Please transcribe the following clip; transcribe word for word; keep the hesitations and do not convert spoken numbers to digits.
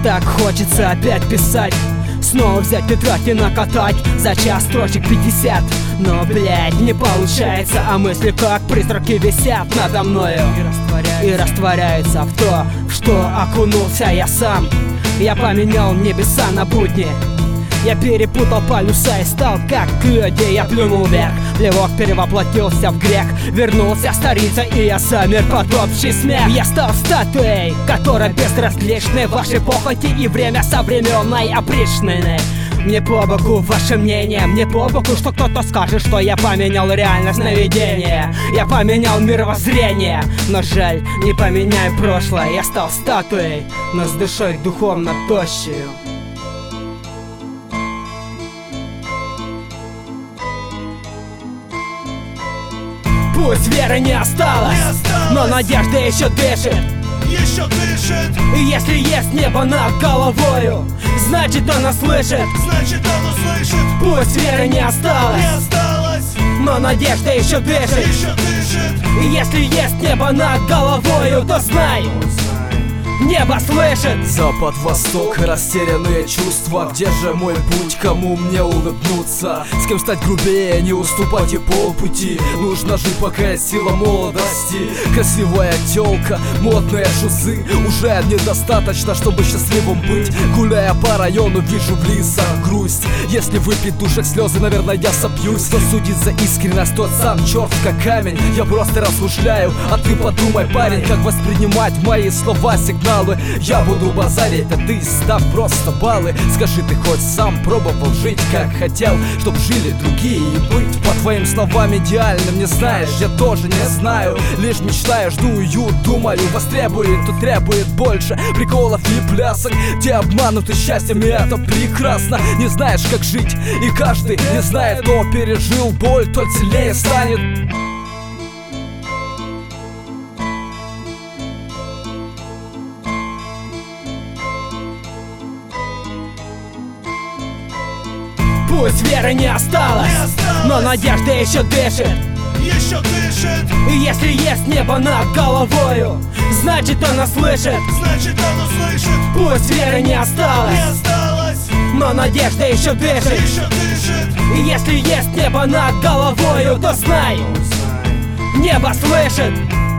Так хочется опять писать, снова взять тетрадь и накатать за час строчек пятьдесят. Но, блядь, не получается, а мысли как призраки висят надо мною и растворяются, и растворяются в то, в что окунулся я сам. Я поменял небеса на будни, я перепутал полюса и стал как люди. Я плюнул вверх, плевок перевоплотился в грех. Вернулся старица, и я замер под общий смех. Я стал статуей, которая безразличны вашей похоти и время современной опричнины. Мне по боку ваше мнение, мне по боку, что кто-то скажет, что я поменял реальность на видение. Я поменял мировоззрение, но жаль, не поменяю прошлое. Я стал статуей, но с душой духовно тощую. Пусть веры не осталось, не осталось, но надежда еще дышит. Еще дышит. И если есть небо над головою, значит оно слышит. Значит оно слышит. Пусть веры не осталось, не осталось, но надежда еще дышит. еще дышит. И если есть небо над головою, то знай, небо слышит. Запад, восток, растерянные чувства. Где же мой путь, кому мне улыбнуться? С кем стать грубее, не уступать и полпути. Нужна же пока сила молодости. Красивая тёлка, модные шузы. Уже недостаточно, чтобы счастливым быть. Гуляя по району, вижу в лицах грусть. Если выпить душе слезы, наверное, я сопьюсь. Кто судит за искренность, тот сам черт как камень. Я просто размышляю, а ты подумай, парень, как воспринимать мои слова, сигналы. Я буду базарить, а ты ставь просто баллы. Скажи, ты хоть сам пробовал жить как хотел, чтоб жили другие и быть по твоим словам идеальным? Не знаешь, я тоже не знаю. Лишь мечтаю, жду уют, думаю, востребует, то требует больше приколов и плясок, где обмануты счастьем, и это прекрасно. Не знаешь, как жить, и каждый не знает, кто пережил боль, тот сильнее станет. Пусть веры не осталось, Не осталось, но надежда еще дышит. Еще дышит. И если есть небо над головою, значит оно слышит. Значит оно слышит. Пусть веры не осталось, Не осталось, но надежда еще дышит. еще дышит. И если есть небо над головою, то знай, небо слышит.